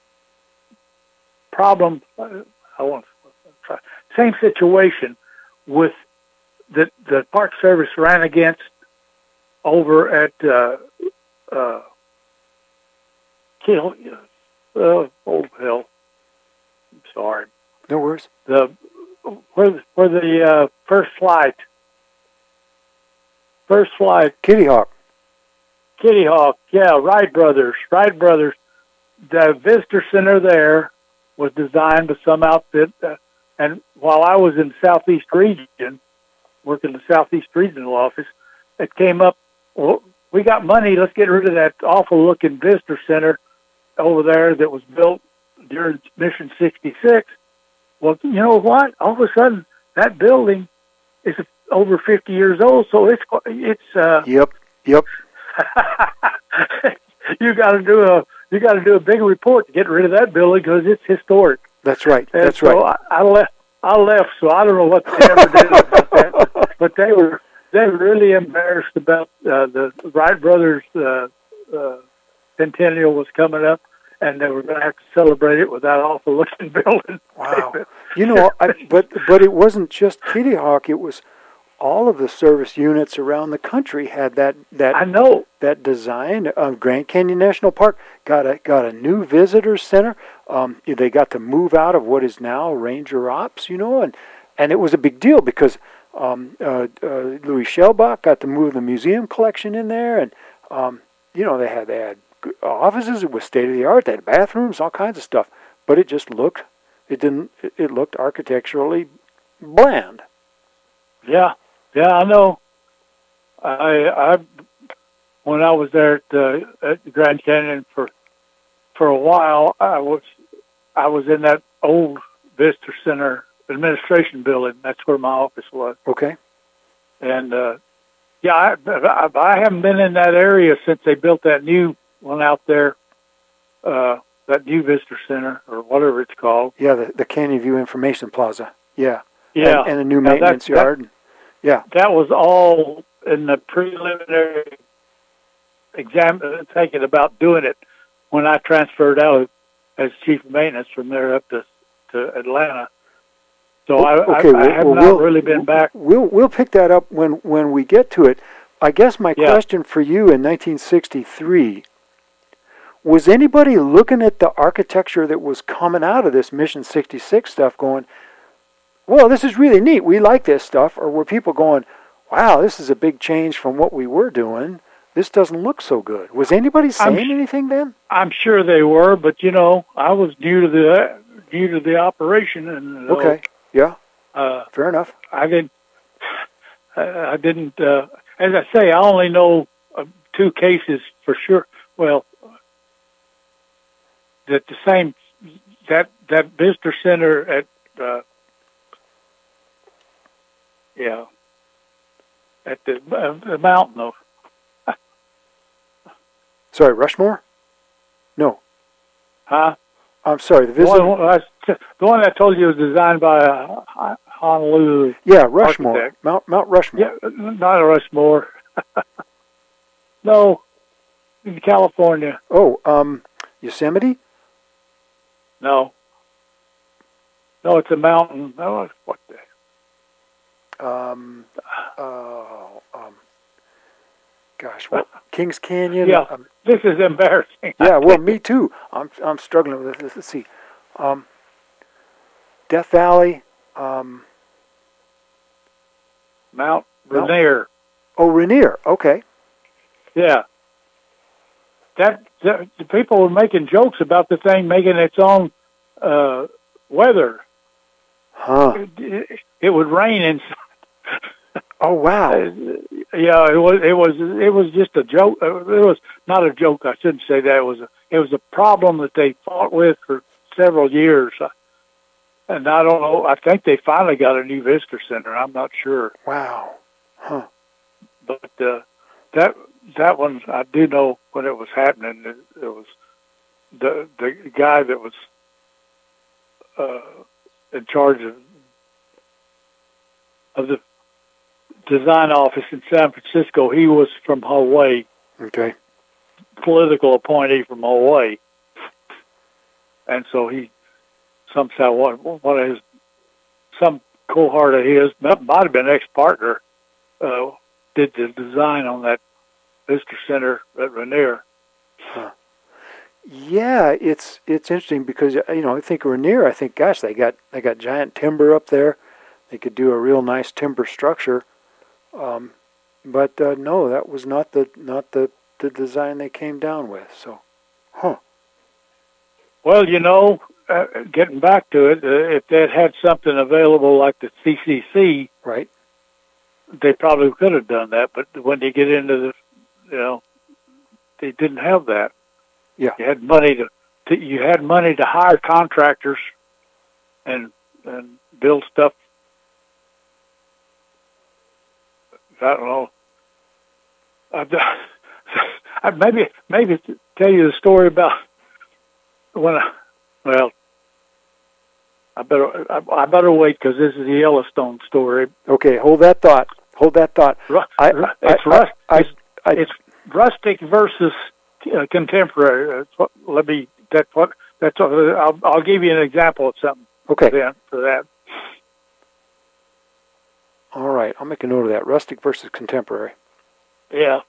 problem. Uh, I want to try same situation with that the Park Service ran against over at. Uh, uh, Kill, uh, oh hell! I'm sorry. No worries. The where the, where the uh, first flight, first flight, Kitty Hawk. Kitty Hawk, yeah, Wright Brothers, Wright Brothers. The visitor center there was designed by some outfit, uh, and while I was in the Southeast region, working the Southeast Regional Office, it came up, well, we got money, let's get rid of that awful-looking visitor center over there that was built during Mission sixty-six. Well, you know what? All of a sudden, that building is over fifty years old, so it's, it's, uh... Yep, yep. you gotta do a, you gotta do a big report to get rid of that building because it's historic. That's right, and that's so right. I, I left, I left, so I don't know what they ever did about that, but they were, they were really embarrassed about uh, the Wright brothers' uh, uh, centennial was coming up, and they were going to have to celebrate it with that awful-looking building. Wow. You know, I, but but it wasn't just Kitty Hawk. It was all of the service units around the country had that that I know that design. Um, Grand Canyon National Park got a got a new visitor center. Um, they got to move out of what is now Ranger Ops. You know, and and it was a big deal because. Um, uh, uh, Louis Shellbach got to move the museum collection in there, and um, you know they had they had offices. It was state of the art. They had bathrooms, all kinds of stuff. But it just looked, it didn't, it looked architecturally bland. Yeah, yeah, I know. I I when I was there at, uh, at the Grand Canyon for for a while, I was I was in that old visitor center administration building. That's where my office was. Okay. And uh, yeah, I, I, I haven't been in that area since they built that new one out there, uh, that new visitor center or whatever it's called. Yeah, the, the Canyon View Information Plaza. Yeah. Yeah. And, and a new maintenance that, yard. That, yeah. That was all in the preliminary exam, thinking about doing it when I transferred out as chief of maintenance from there up to, to Atlanta. So I, okay, I, I have well, not we'll, really been back. We'll we'll pick that up when, when we get to it. I guess my yeah. question for you in nineteen sixty-three, was anybody looking at the architecture that was coming out of this Mission sixty-six stuff going, well, this is really neat, we like this stuff, or were people going, wow, this is a big change from what we were doing, this doesn't look so good? Was anybody saying I'm, anything then? I'm sure they were, but you know, I was new to the new to the operation, and okay. Yeah, uh, fair enough. I didn't. I didn't. Uh, as I say, I only know uh, two cases for sure. Well, that the same that that visitor center at uh, yeah at the, uh, the mountain of. Sorry, Rushmore? No. Huh? I'm sorry, the visitor. The one, the one I told you was designed by a Honolulu. Yeah, Rushmore. Architect. Mount Mount Rushmore. Yeah, not a Rushmore. No, in California. Oh, um, Yosemite? No. No, it's a mountain. Oh, what the? Um, uh, um, gosh, what? Kings Canyon? Yeah, um, this is embarrassing. yeah, well, me too. I'm I'm struggling with this. Let's see. Um, Death Valley. Um, Mount Mount- Rainier. oh, Rainier. Okay. Yeah. That, that the people were making jokes about the thing making its own uh, weather. Huh. It, it, it would rain inside. Oh, wow. Yeah, it was. It was. It was just a joke. It was not a joke. I shouldn't say that. It was. A, it was a problem that they fought with for several years. And I don't know. I think they finally got a new visitor center. I'm not sure. Wow. Huh. But uh, that that one, I do know when it was happening. It, it was the the guy that was uh, in charge of of the design office in San Francisco. He was from Hawaii. Okay. Political appointee from Hawaii, and so he somehow one one of his some cohort of his might have been ex-partner uh, did the design on that visitor center at Rainier. Huh. Yeah, it's it's interesting because you know I think Rainier. I think gosh, they got they got giant timber up there. They could do a real nice timber structure, um, but uh, no, that was not the not the, the design they came down with. So, huh? Well, you know, uh, getting back to it, uh, if they had had something available like the C C C, right? they probably could have done that, but when you get into the, you know, they didn't have that. Yeah. You had money to, to you had money to hire contractors and and build stuff. I don't know. I've, I maybe maybe tell you the story about when I, well, I better I, I better wait because this is the Yellowstone story. Okay, hold that thought. Hold that thought. Ru- I, it's, I, rust, I, it's, I, it's rustic versus uh, contemporary. That's what, let me. That's what. That's. What, I'll, I'll give you an example of something. Okay. Then for that. All right, I'll make a note of that. Rustic versus contemporary. Yeah.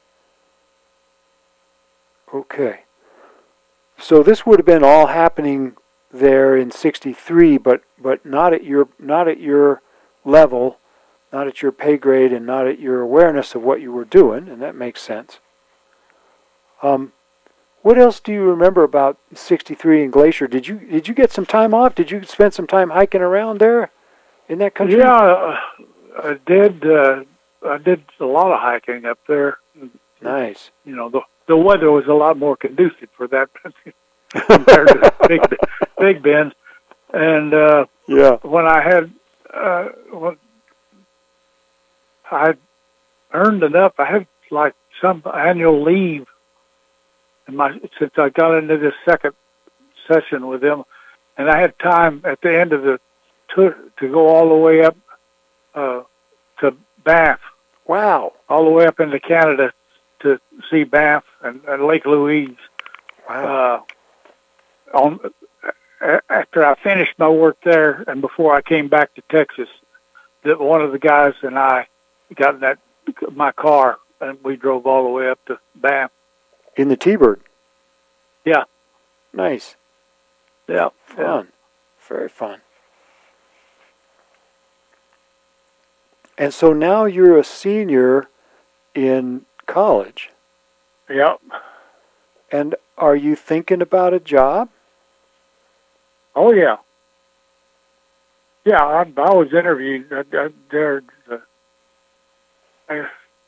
Okay. So this would have been all happening there in sixty-three, but but not at your not at your level, not at your pay grade, and not at your awareness of what you were doing, and that makes sense. Um, what else do you remember about sixty-three in Glacier? Did you did you get some time off? Did you spend some time hiking around there in that country? Yeah, I did. Uh, I did a lot of hiking up there. Nice. You know, the the weather was a lot more conducive for that compared to Big Big Bend. And uh, yeah, when I had uh, when I earned enough, I had like some annual leave. And my since I got into this second session with them, and I had time at the end of the tour to go all the way up uh, to Banff. Wow! All the way up into Canada to see Banff and, and Lake Louise. Wow! Uh, on after I finished my work there, and before I came back to Texas, that one of the guys and I got in that my car and we drove all the way up to Banff. In the T-Bird? Yeah. Nice. Yeah. Fun. Yeah. Very fun. And so now you're a senior in college. Yeah. And are you thinking about a job? Oh, yeah. Yeah, I, I was interviewed. I, I, there, uh, I,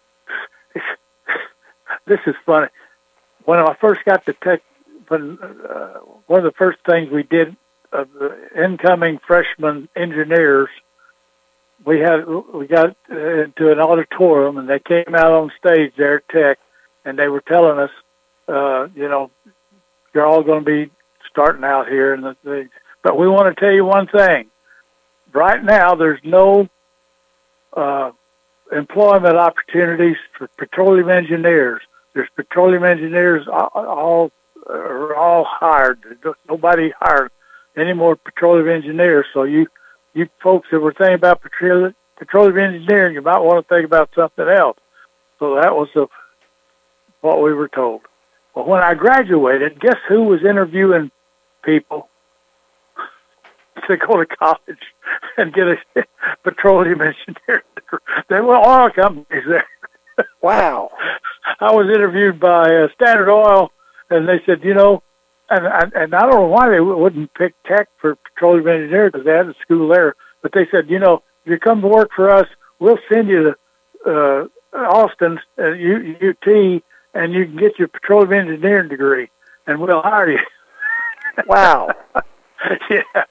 this is funny. When I first got to Tech, when uh, one of the first things we did of the incoming freshman engineers, we had we got into an auditorium and they came out on stage there at Tech, and they were telling us, uh, you know, you're all going to be starting out here, and the, the, but we want to tell you one thing. Right now, there's no uh, employment opportunities for petroleum engineers. There's petroleum engineers all, all are all hired. There's nobody hired any more petroleum engineers. So you, you folks that were thinking about petroleum, petroleum engineering, you might want to think about something else. So that was the, what we were told. Well, when I graduated, guess who was interviewing people to go to college and get a petroleum engineer degree? There were oil companies there. Wow. I was interviewed by uh, Standard Oil, and they said, you know, and, and, and I don't know why they wouldn't pick Tech for petroleum engineer because they had a school there, but they said, you know, if you come to work for us, we'll send you to uh, Austin, uh, U T, and you can get your petroleum engineering degree, and we'll hire you. Wow. Yeah.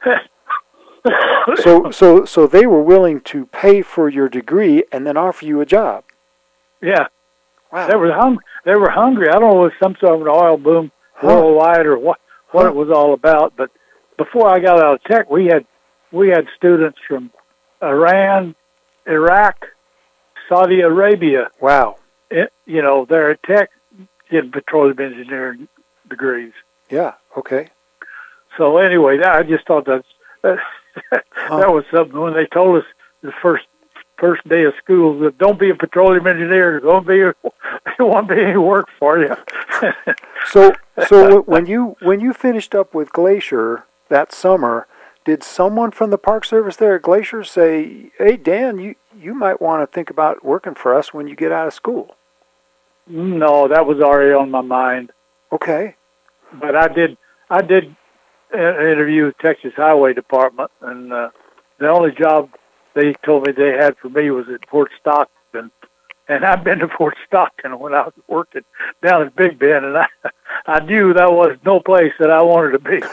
so, so, so they were willing to pay for your degree and then offer you a job. Yeah. Wow. They were hungry. They were hungry. I don't know if it was some sort of an oil boom huh. worldwide or what what huh. it was all about. But before I got out of Tech, we had we had students from Iran, Iraq, Saudi Arabia. Wow. It, you know, they're at Tech getting petroleum engineering degrees. Yeah. Okay. So anyway, that, I just thought that that, huh. that was something when they told us the first. First day of school, that don't be a petroleum engineer. Don't be. A, there won't be any work for you. so, so when you when you finished up with Glacier that summer, did someone from the Park Service there at Glacier say, "Hey, Dan, you you might want to think about working for us when you get out of school"? No, that was already on my mind. Okay. But I did I did interview with Texas Highway Department, and uh, the only job they told me they had for me was at Fort Stockton. And I've been to Fort Stockton when I was working down at Big Bend, and I, I knew that was no place that I wanted to be.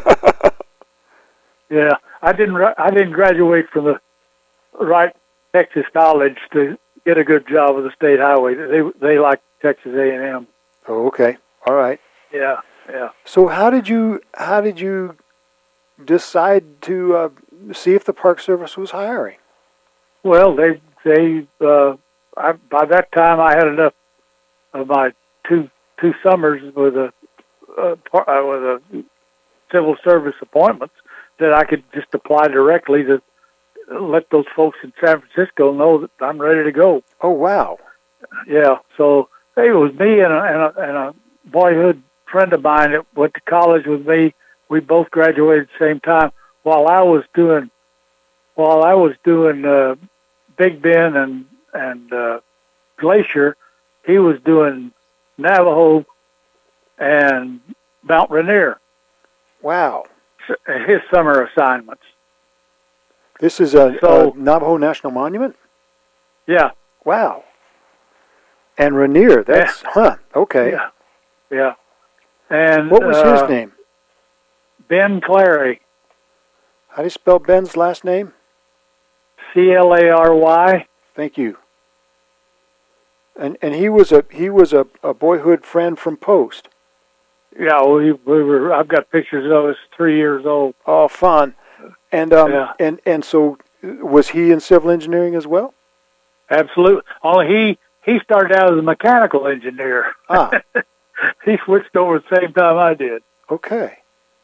Yeah, I didn't. I didn't graduate from the right Texas College to get a good job with the state highway. They they like Texas A and M. Oh, okay. All right. Yeah, yeah. So how did you how did you decide to uh, see if the Park Service was hiring? Well, they they. Uh, I, by that time, I had enough of my two two summers with a uh, par, uh, with a civil service appointments that I could just apply directly to let those folks in San Francisco know that I'm ready to go. Oh, wow! Yeah, so it was me and a, and a, and a boyhood friend of mine that went to college with me. We both graduated at the same time. While I was doing while I was doing uh, Big Bend and and uh, Glacier, he was doing Navajo and Mount Rainier. Wow. His summer assignments. This is a, so, a Navajo National Monument? Yeah. Wow. And Rainier, that's, yeah. huh, okay. Yeah. Yeah. And what was uh, his name? Ben Clary. How do you spell Ben's last name? C L A R Y. Thank you. And and he was a he was a, a boyhood friend from Post. Yeah, we we were. I've got pictures of us three years old. Oh, fun! And um yeah. and and so was he in civil engineering as well? Absolutely. Only he he started out as a mechanical engineer. Ah. He switched over at the same time I did. Okay.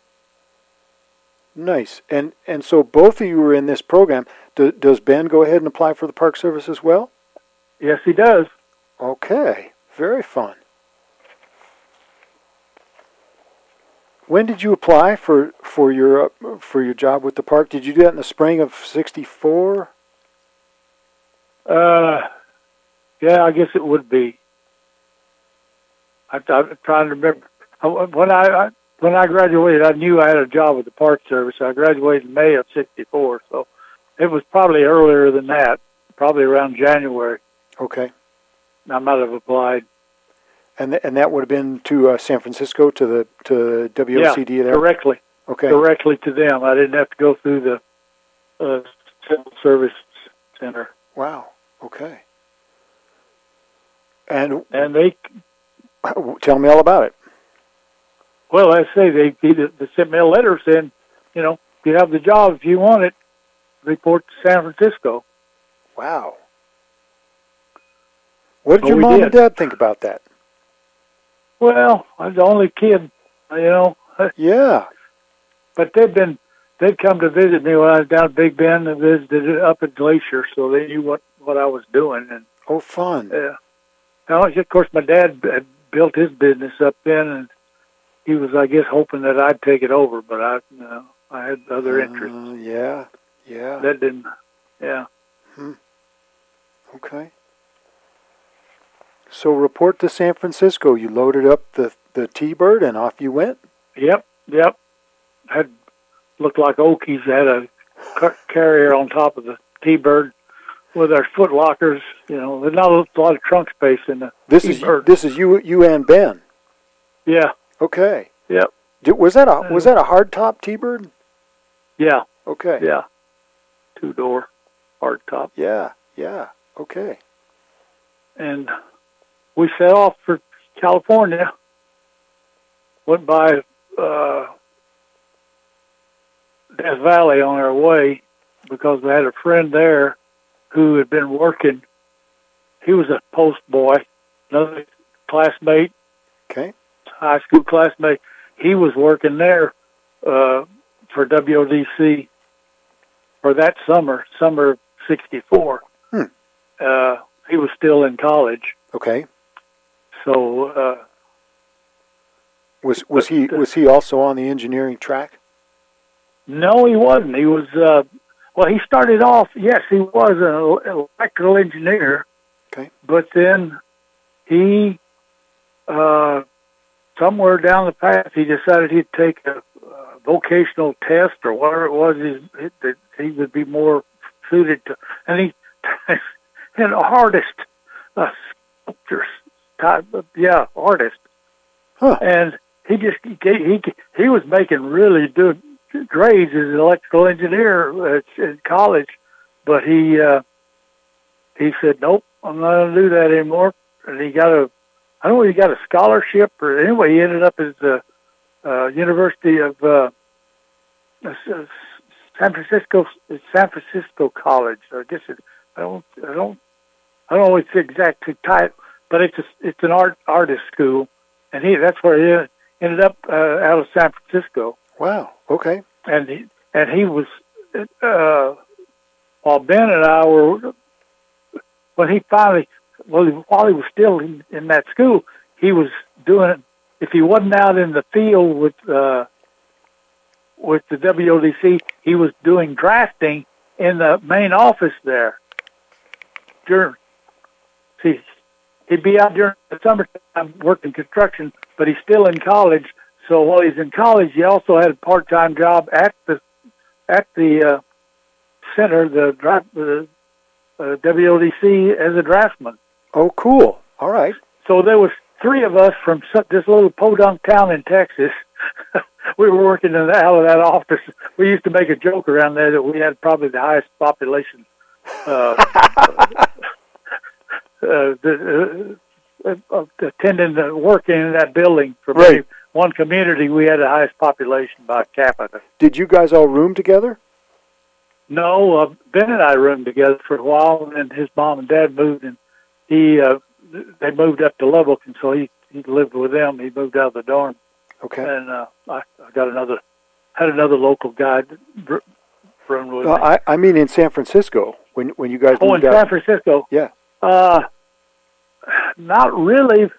Nice. And and so both of you were in this program. Do, does Ben go ahead and apply for the Park Service as well? Yes, he does. Okay. Very fun. When did you apply for for your uh, for your job with the park? Did you do that in the spring of sixty-four? Uh, yeah, I guess it would be. I, I'm trying to remember when I, I when I graduated. I knew I had a job with the Park Service. I graduated in May of sixty-four, so it was probably earlier than that. Probably around January. Okay. I might have applied. And th- and that would have been to uh, San Francisco, to the to W O C D yeah, there? directly. Okay. Directly to them. I didn't have to go through the uh, Civil Service Center. Wow. Okay. And and they tell me all about it. Well, I say they, they they sent me a letter saying, you know, you have the job if you want it. Report to San Francisco. Wow. What did so your mom did. and dad think about that? Well, I was the only kid, you know. Yeah. But they'd been, they'd come to visit me when I was down at Big Bend and visited up at Glacier, so they knew what, what I was doing. And oh, fun. Yeah. Now, of course, my dad had built his business up then, and he was, I guess, hoping that I'd take it over, but I, you know, I had other interests. Uh, yeah, yeah. That didn't, yeah. Hmm. Okay. So report to San Francisco. You loaded up the, the T-Bird and off you went? Yep, yep. Had looked like Okies had a car- carrier on top of the T-Bird with our foot lockers. You know, there's not a lot of trunk space in the this T-Bird. Is, this is you you and Ben? Yeah. Okay. Yep. Did, was that a was that a hardtop T-Bird? Yeah. Okay. Yeah. Two door, hard top. Yeah. Yeah. Okay. And we set off for California. Went by uh, Death Valley on our way because we had a friend there who had been working. He was a post boy, another classmate. Okay. High school classmate. He was working there uh, for W O D C for that summer, summer of sixty-four. Hmm. Uh, he was still in college. Okay. So uh, was was he was he also on the engineering track? No, he wasn't. He was uh, well. He started off. Yes, he was an electrical engineer. Okay. But then he, uh, somewhere down the path, he decided he'd take a, a vocational test or whatever it was. He, that he would be more suited to, and he an artist, a sculptor type, of, yeah, artist, huh. and he just he he he was making really good grades as an electrical engineer at, in college, but he uh, he said, nope, I'm not going to do that anymore, and he got a I don't know if he got a scholarship or anyway he ended up at the uh, University of uh, San Francisco San Francisco College. I guess it, I don't I don't I don't know its exact type, but it's a, it's an art artist school, and he that's where he ended up uh, out of San Francisco. Wow. Okay. And he and he was uh, while Ben and I were when he finally well while he was still in, in that school, he was doing it. If he wasn't out in the field with uh, with the W O D C, he was doing drafting in the main office there. During, see, he'd be out during the summertime working construction, but he's still in college. So while he's in college, he also had a part-time job at the at the uh, center, the draft, the uh, W O D C as a draftsman. Oh, cool! All right. So there was three of us from this little podunk town in Texas. We were working in the, out of that office. We used to make a joke around there that we had probably the highest population uh, uh, the, uh, uh, attending the work in that building. For right. one community, we had the highest population by capita. Did you guys all room together? No, uh, Ben and I roomed together for a while, and his mom and dad moved, and he uh, they moved up to Lubbock, and so he, he lived with them. He moved out of the dorm. Okay. And uh, I, I got another, had another local guy that roomed with uh, me. I, I mean in San Francisco, when when you guys oh, moved in out. San Francisco? Yeah. Uh, not really.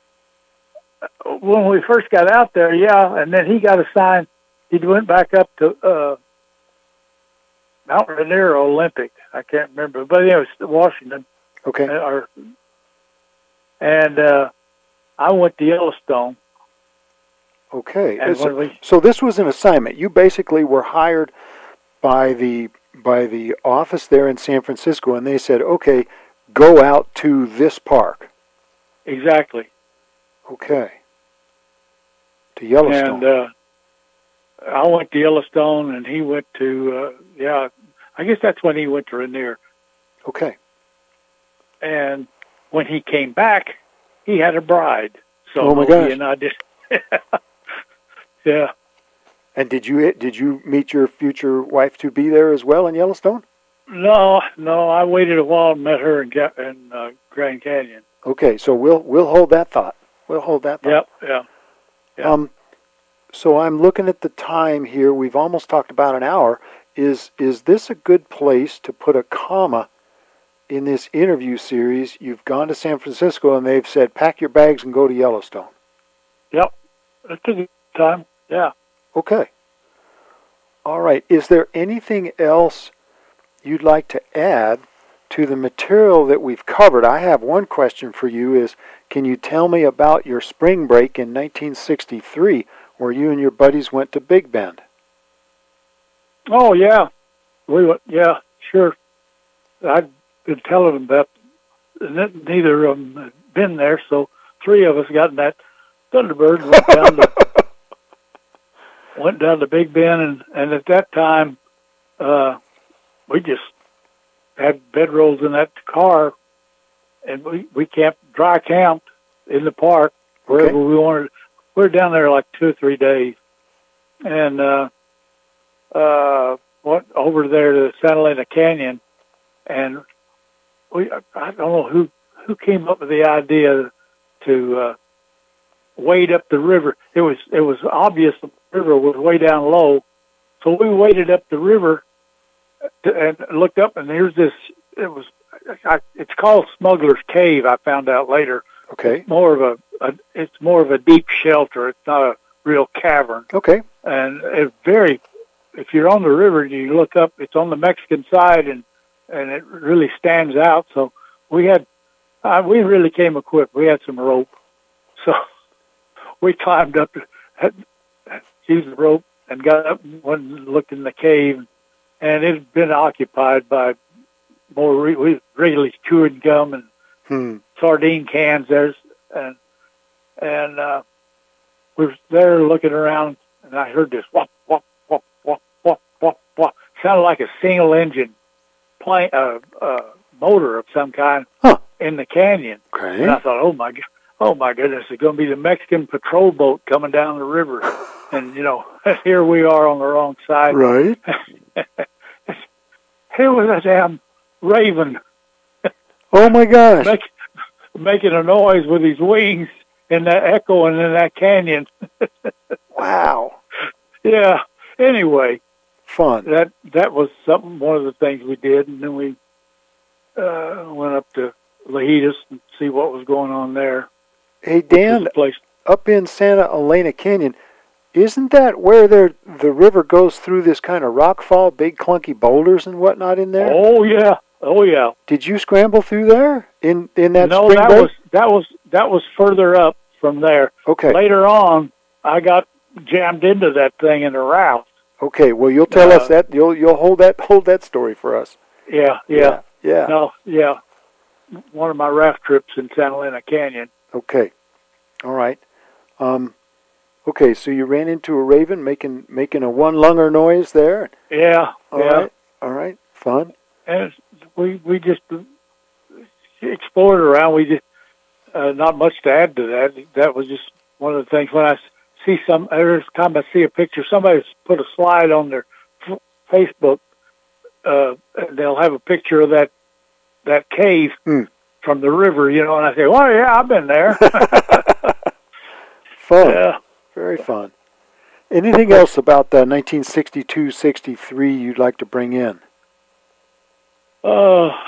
When we first got out there, yeah, and then he got assigned, he went back up to uh, Mount Rainier Olympic. I can't remember, but it was Washington. Okay. Or, and uh, I went to Yellowstone. Okay. And So, we, so this was an assignment. You basically were hired by the by the office there in San Francisco, and they said, "Okay, go out to this park." Exactly. Okay. To Yellowstone. And uh, I went to Yellowstone, and he went to uh, yeah. I guess that's when he went to Rainier. Okay. And when he came back, he had a bride. So oh my gosh. he and I just yeah. And did you did you meet your future wife to be there as well in Yellowstone? No, no. I waited a while and met her in, in uh, Grand Canyon. Okay, so we'll we'll hold that thought. We'll hold that thought. Yep, yeah. yeah. Um, so I'm looking at the time here. We've almost talked about an hour. Is is this a good place to put a comma in this interview series? You've gone to San Francisco and they've said, pack your bags and go to Yellowstone. Yep. It's a good time. Yeah. Okay. All right. Is there anything else you'd like to add to the material that we've covered? I have one question for you is, can you tell me about your spring break in nineteen sixty-three where you and your buddies went to Big Bend? Oh, yeah. We went, yeah, sure. I'd been telling them that neither of them had been there, so three of us got in that Thunderbird and went down to, went down to Big Bend, and, and at that time, uh, we just had bedrolls in that car, and we, we camped, dry camped in the park wherever okay. we wanted. We were down there like two or three days, and uh, uh, went over there to Santa Elena Canyon, and we I don't know who who came up with the idea to uh, wade up the river. It was it was obvious the river was way down low, so we waded up the river to, and looked up, and here's this. It was I, it's called Smuggler's Cave. I found out later. Okay. It's more of a, a it's more of a deep shelter. It's not a real cavern. Okay. And it's very. If you're on the river and you look up, it's on the Mexican side, and and it really stands out. So we had, uh, we really came equipped. We had some rope, so we climbed up, had, used the rope, and got up and went and looked in the cave. and it had been occupied by more re- we regularly chewing gum and Hmm. sardine cans. There's and and uh, we were there looking around, and I heard this whop whop whop whop whop whop whop. Sounded like a single engine plane, uh, uh, motor of some kind Huh. in the canyon. Okay. And I thought, oh my, go- oh my goodness, it's going to be the Mexican patrol boat coming down the river. And you know, here we are on the wrong side. Right. Here was a damn raven Oh my gosh. make, making a noise with his wings and that echoing in that canyon. Wow. Yeah. Anyway, Fun. that that was something. One of the things we did, and then we uh, went up to Lajitas and see what was going on there. Hey, This Dan, place. up in Santa Elena Canyon, isn't that where there the river goes through this kind of rock fall, big clunky boulders and whatnot in there? Oh yeah. Oh yeah. Did you scramble through there in in that no, spring that break? was that was that was further up from there. Okay. Later on, I got jammed into that thing in a raft. Okay. Well, you'll tell Uh, us that. You'll you'll hold that hold that story for us. Yeah, yeah. Yeah. No, yeah. One of my raft trips in Santa Elena Canyon. Okay. All right. Um. Okay. So you ran into a raven making making a one lunger noise there. Yeah, All yeah. right. All right. Fun. And we we just explored around. We just uh, not much to add to that. That was just one of the things. When I see some, every time I see a picture, somebody's put a slide on their f- Facebook. Uh, and they'll have a picture of that that cave Hmm. from the river, you know. And I say, "Well, yeah, I've been there." Fun. Yeah. Very fun. Anything else about the nineteen sixty-two sixty-three you'd like to bring in? Uh,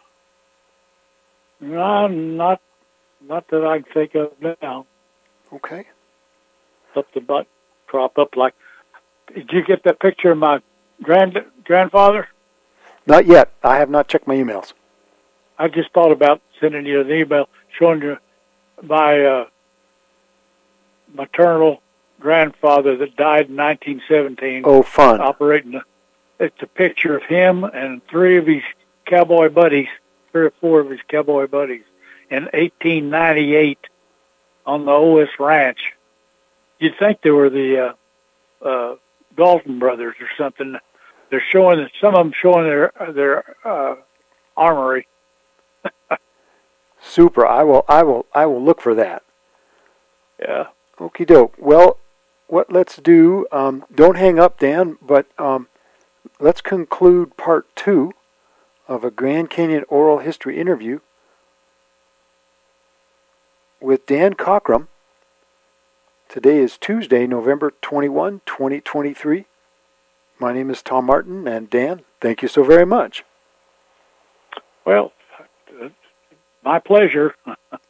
no, not not that I can think of now. Okay. Something about crop up like. Did you get that picture of my grand grandfather? Not yet. I have not checked my emails. I just thought about sending you an email showing you my uh, maternal grandfather that died in nineteen seventeen. Oh, fun. Operating. A, it's a picture of him and three of his cowboy buddies, three or four of his cowboy buddies, in eighteen ninety-eight on the O S Ranch. You'd think they were the uh, uh, Dalton brothers or something. They're showing some of them showing their their uh, armory. Super. I will. I will. I will look for that. Yeah. Okie doke. Well, what let's do. Um, don't hang up, Dan. But um, let's conclude part two of a Grand Canyon oral history interview with Dan Cockrum. Today is Tuesday, November twenty-first, twenty twenty-three. My name is Tom Martin, and Dan, thank you so very much. Well, my pleasure.